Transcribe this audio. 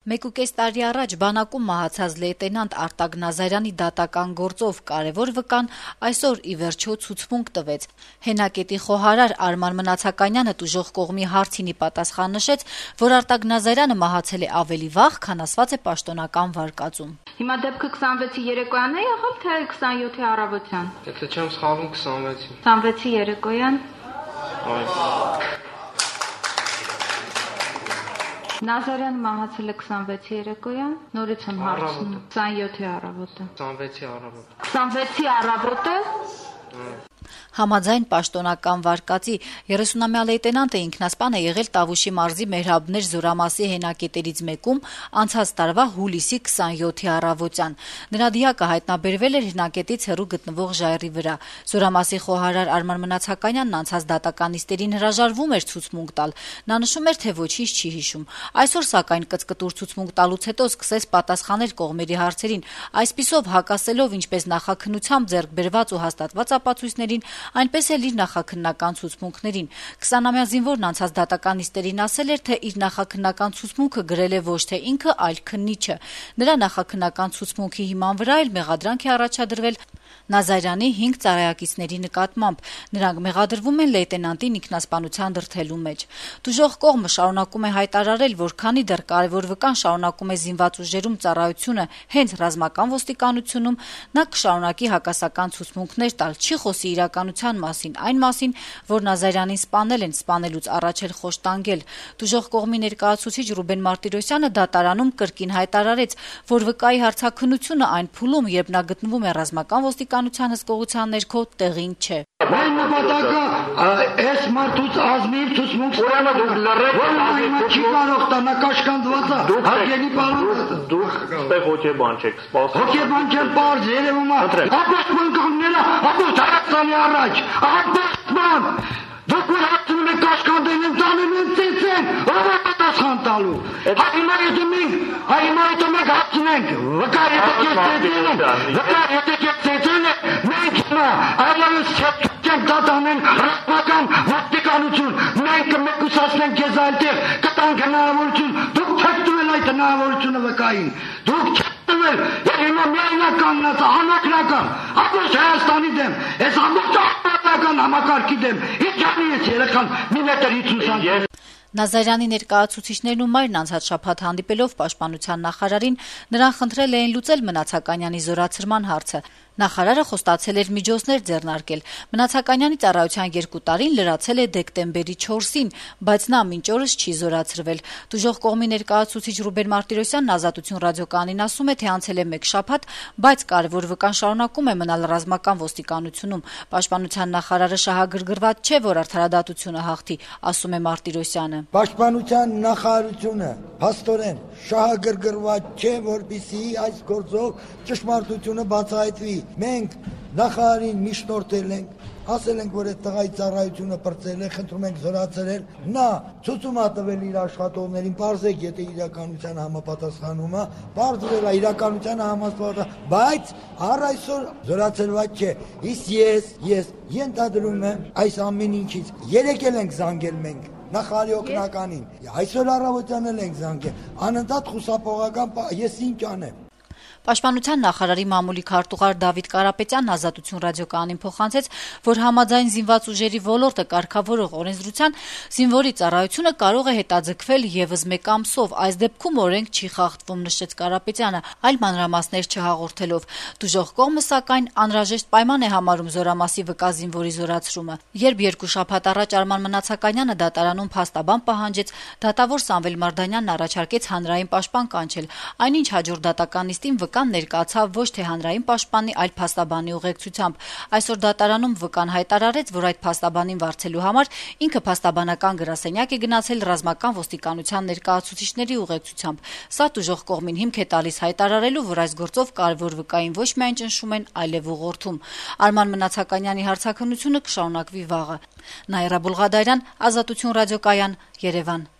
1.5 տարի առաջ բանակում մահացած լեյտենանտ Արտակ Նազարյանի դատական գործով կարևոր վկան այսօր ի վերջո ցուցմունք տվեց։ Հենակետի խոհարար Արման Մնացականյանը տուժող կողմի հարցինի պատասխան նշեց, որ Արտակ Նազարյանը մահացել է ավելի վաղ, քան ասված է պաշտոնական վարկածում։ Հիմա դեպքը 26-ի երեկոյան է եղել, թե 27-ի առավոտյան։ Եթե չեմ սխալվում 26-ի։ 26-ի երեկոյան։ Նազարյանը մահացել է 26-ի երեկոյան, նորից եմ հարցնում 27-ի առավոտը։ 26-ի առավոտը։ 26-ի առավոտը։ Համաձայն պաշտոնական վարկածի 30-ամյա լեյտենանտը ինքնասպան է եղել Տավուշի մարզի Մեհրաբներ զորամասի հենակետերից մեկում անցած տարվա հուլիսի 27-ի առավոտյան։ Նրա դիակը հայտնաբերվել էր հենակետից հեռու գտնվող ժայռի վրա։ Զորամասի խոհարար Արման Մնացականյանն անցած դատականիստերին հրաժարվում էր ցուցմունք տալ։ Նա նշում էր, թե ոչինչ չի հիշում։ Այսօր սակայն կծկտուր ցուցմունք տալուց հետո սկսեց պատասխանել կողմերի հարցերին, այսպիսով հակասելով ինչպես նախաքննությամբ ձեռք բերված ու հաստատված ապացույցներին, այնպես էլ իր նախաքննական ցուցմունքներին։ 20-ամյա զինվորն անցած դատականիստերին ասել էր, թե իր նախաքննական ցուցմունքը գրել է ոչ թե ինքը, այլ քննիչը։ Նրա նախաքննական ցուցմունքի հիման վրա էլ մեղադրանք է առաջադրվել Նազարյանի 5 ծառայակիցների նկատմամբ։ Նրանք մեղադրվում են լեյտենանտին ինքնասպանության դրդելու մեջ։ Տուժող կողմը շարունակում է հայտարարել, որ քանի դեռ կարևոր վկան շարունակում է զինված ուժերում ծառայությունը հենց ռազմական ոստիկանությունում, նա կշարունակի հակասական ցուցմունքներ տալ, չի խոսի իրականության մասին, այն մասին, որ Նազարյանին սպանել են, սպանելուց առաջ էլ խոշտանգել։ Տուժող կողմի ներկայացուցիչ Ռուբեն Մարտիրոսյանը դատարանում կրկին հայտարարեց, որ վկայի հարցաքննությունը այն փուլում, երբ նա գտնվում է ռազմական ոստիկանության հսկողության ներքո, տեղին չէ։ Այն նպատակը այս մարդուց ազնիվ ցուցմունք ստանալը դուք լրիվ չի կարող տանա կաշկանդված է հարգելի պարոն դուք ստեղ հոգեբան չեք սպասում հոգեբան չեմ բարձ երևում է ապաստման կողմները ապոս Հայաստանի առաջ ապաստման դուք որ հացնում եք կաշկանդեն են տանում են ծեցեն ով է պատասխան տալու հիմա եթե մենք հացնենք վկա եթե կեզ ծեցեն մենք հիմա այլևս չենք դատանեն ռազմական ոստիկանություն մենք կմեկուսացնենք քեզ այնտեղ կտանք հնարավորություն դուք չեք տվել այդ հնարավորությունը վկային դուք չեք տվել եւ հիմա միայնակ կանգնած անօգնական ապոս Հայաստանի դեմ այս ամբողջ անօգնական համակարգի դեմ ինչ անի ես երեխան մի մետր 50 սանտիմետր Նազարյանի ներկայացուցիչներն ու մայրն անցած շաբաթ հանդիպելով պաշտպանության նախարարին նրան խնդրել էին լուծել Մնացականյանի զորացրման հարցը։ Նախարարը խոստացել էր միջոցներ ձեռնարկել։ Մնացականյանի ծառայության 2 տարին լրացել է դեկտեմբերի 4-ին, բայց նա մինչ օրս չի զորացրվել։ Տուժող կողմի ներկայացուցիչ Ռուբեն Մարտիրոսյանն Ազատություն ռադիոկայանին ասում է, թե անցել է 1 շաբաթ, բայց կարևոր վկան շարունակում է մնալ ռազմական ոստիկանությունում։ Պաշտպանության նախարարը շահագրգռված չէ, որ արդարադատությունը հաղթի, ասում է Մարտիրոսյանը։ Պաշտպանության նախարարությունը փաստորեն շահագրգռված չէ, որպեսզի այս գործով ճշմարտությունը բացահայտվի։ Մենք նախարարին միջնորդել ենք, ասել ենք, որ այդ տղայի ծառայությունը պրծել է, խնդրում ենք զորացրել, նա ցույցում է տվել իր աշխատողներին, բարձեք, եթե իրականության համապատասխանում է, բարձրել է իրականության համապատասխան, բայց առ այսօր զորացրված չէ։ Իսկ ես ենթադրում եմ այս ամեն ինչից երեկել ենք զանգել մենք նախարարի օգնականին։ Այսօր առավոտյան էլ ենք զանգել։ Անընդհատ խուսափողական ես ինչ անեմ։ Պաշտպանության նախարարի մամուլի քարտուղար Դավիթ Կարապետյանն Ազատություն ռադիոկայանին փոխանցեց, որ համաձայն զինված ուժերի ոլորտը կարգավորող օրենսդրության զինվորի ծառայությունը կարող է հետաձգվել եւս 1 ամսով։ Այս դեպքում օրենք չի խախտվում, նշեց Կարապետյանը, այլ մանրամասներ չհաղորդելով։ Դժոխ կողմը սակայն անհրաժեշտ պայման է համարում զորամասի վկա զինվորի զորացումը։ Երբ 2 շաբաթ առաջ Արման Մնացականյանը դատարանում փաստաբան պահանջեց, դատավոր Սամվել Մարդանյանն առաջարկեց հանրային պաշտպան կանչել, այնինչ հաջորդ դատականիստին վկան ներկայացավ ոչ թե հանրային պաշտպանի, այլ փաստաբանի ուղեկցությամբ։ Այսօր դատարանում վկան հայտարարեց, որ այդ փաստաբանին վարձելու համար ինքը փաստաբանական գրասենյակ է գնացել ռազմական ոստիկանության ներկայացուցիչների ուղեկցությամբ։ Սա տուժող կողմին հիմք է տալիս հայտարարելու, որ այս գործով կարևոր վկային ոչ միայն ճնշում են, այլև ուղղորդում։ Արման Մնացականյանի հարցաքննությունը կշարունակվի վաղը։ Նաիրա Բուլղադարյան, Ազատություն ռադիոկայան, Երևան։